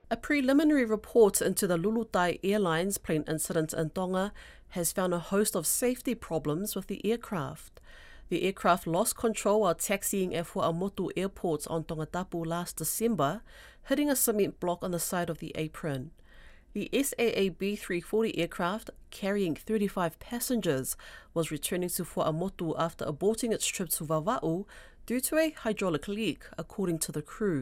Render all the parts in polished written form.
A preliminary report into the Lulutai Airlines plane incident in Tonga has found a host of safety problems with the aircraft. The aircraft lost control while taxiing at Fuamotu Airport on Tongatapu last December, hitting a cement block on the side of the apron. The SAA B340 aircraft, carrying 35 passengers, was returning to Fuamotu after aborting its trip to Vava'u due to a hydraulic leak, according to the crew.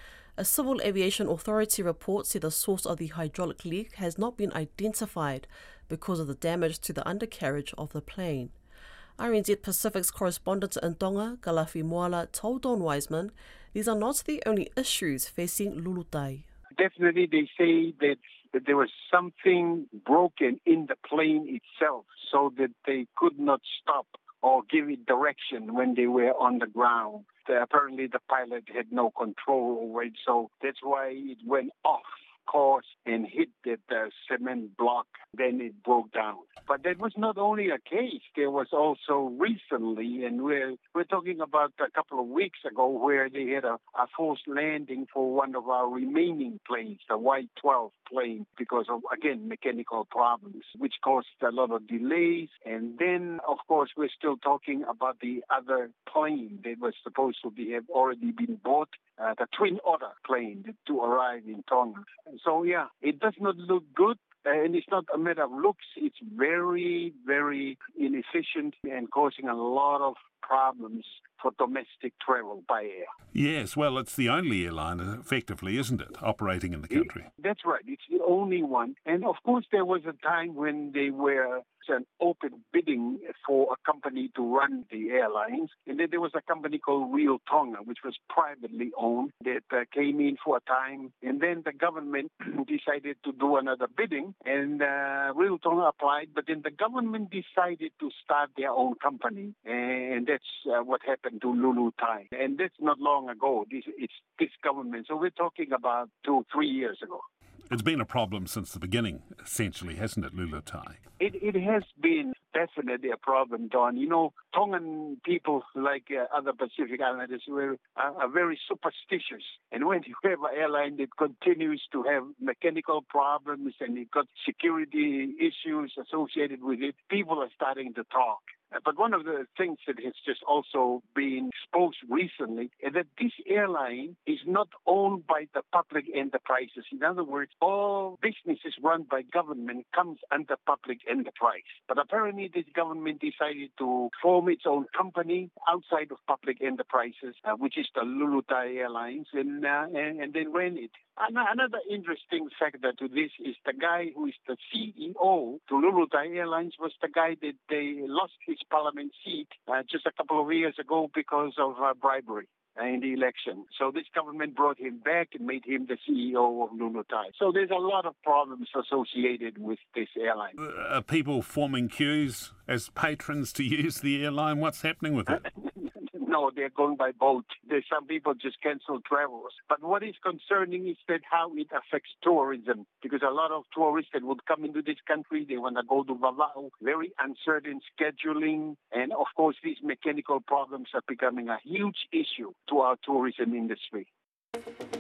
A Civil Aviation Authority report said the source of the hydraulic leak has not been identified because of the damage to the undercarriage of the plane. RNZ Pacific's correspondent in Tonga, Galafi Moala, told Don Wiseman these are not the only issues facing Lulutai. Definitely, they say that there was something broken in the plane itself so that they could not stop or give it direction when they were on the ground. Apparently, the pilot had no control over it, so that's why it went off course and hit that cement block. Then it broke down. But that was not only a case. There was also recently, and we're talking about a couple of weeks ago, where they had a forced landing for one of our remaining planes, the Y-12 plane, because of, again, mechanical problems, which caused a lot of delays. And then, of course, we're still talking about the other plane that was supposed to have already been bought, the Twin Otter plane to arrive in Tonga. So, yeah, it does not look good. And it's not a matter of looks. It's very, very inefficient and causing a lot of problems for domestic travel by air. Yes, well, it's the only airline, effectively, isn't it, operating in the country? That's right. It's the only one. And, of course, there was a time when they were an open bidding for a company to run the airlines. And then there was a company called Real Tonga, which was privately owned, that came in for a time. And then the government decided to do another bidding, and Real Tonga applied. But then the government decided to start their own company. And that's what happened to Lulutai. And that's not long ago. It's this government. So we're talking about 2-3 years ago. It's been a problem since the beginning, essentially, hasn't it, Lulutai? It has been definitely a problem, Don. You know, Tongan people, like other Pacific Islanders, are very superstitious. And when you have an airline that continues to have mechanical problems and it got security issues associated with it, people are starting to talk. But one of the things that has just also been exposed recently is that this airline is not owned by the public enterprises. In other words, all businesses run by government comes under public enterprise. But apparently this government decided to form its own company outside of public enterprises, which is the Lulutai Airlines, and then ran it. Another interesting factor to this is the guy who is the CEO to Lulutai Airlines was the guy that they lost his parliament seat just a couple of years ago because of bribery in the election. So this government brought him back and made him the CEO of Lulutai. So there's a lot of problems associated with this airline. Are people forming queues as patrons to use the airline? What's happening with it? No, they're going by boat. There's some people just cancel travels. But what is concerning is that how it affects tourism, because a lot of tourists that would come into this country, they want to go to Vava'u, very uncertain scheduling. And of course, these mechanical problems are becoming a huge issue to our tourism industry.